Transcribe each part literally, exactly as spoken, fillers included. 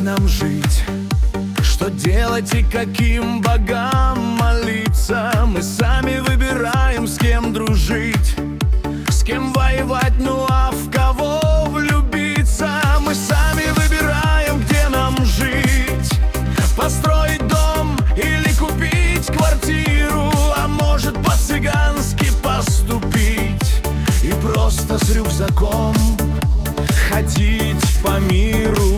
как нам жить, что делать и каким богам молиться. Мы сами выбираем, с кем дружить, с кем воевать, ну а в кого влюбиться. Мы сами выбираем, где нам жить, построить дом или купить квартиру, а может по-цыгански поступить и просто с рюкзаком ходить по миру.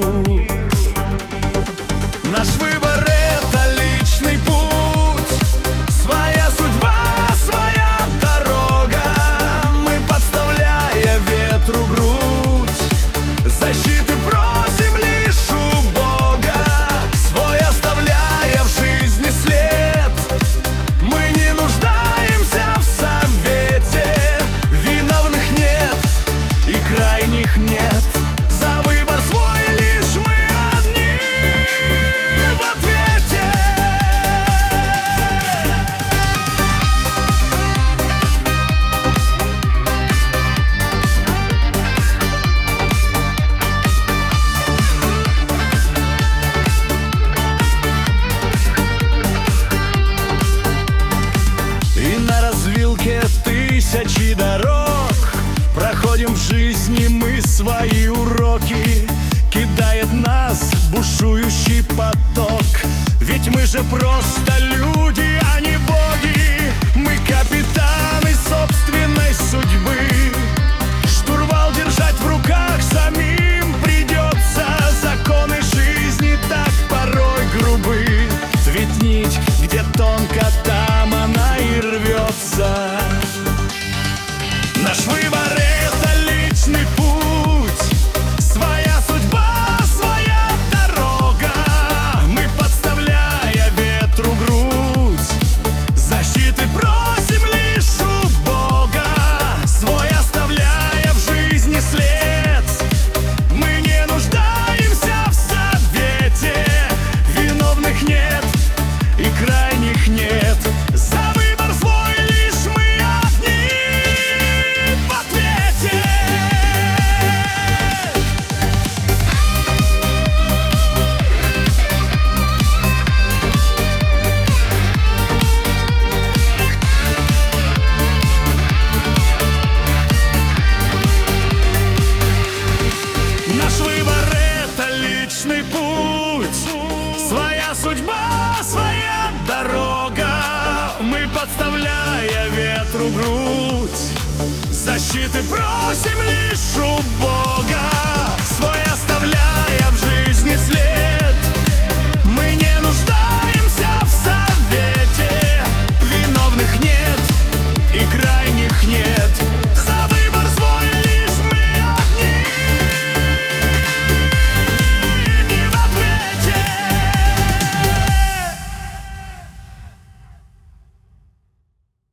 Наш выбор — это личный путь, своя судьба, своя дорога. Мы, подставляя ветру грудь, защиты просим лишь у Бога. Свой оставляя в жизни след, мы не нуждаемся в совете. Виновных нет и крайних нет. За выбор свой лишь мы одни в ответе. И на развилке тысячи дорог проходим в жизни мы свои уроки. Кидает нас бушующий поток, ведь мы же просто люди, а не боги. Мы капитаны собственной судьбы, штурвал держать в руках самим придется. Законы жизни так порой грубы, ведь нить где тонко, там она и рвется. Наш выбор — это личный путь, своя судьба, своя дорога. Мы, подставляя ветру грудь, защиты просим лишь у Бога. Свой оставляя в жизни след, мы не нуждаемся в совете. Виновных нет и крайних нет. За выбор свой лишь мы одни в ответе. Наш выбор — это личный путь, своя судьба, своя дорога. Мы, подставляя ветру грудь, защиты просим лишь у Бога. Свой оставляя в жизни след,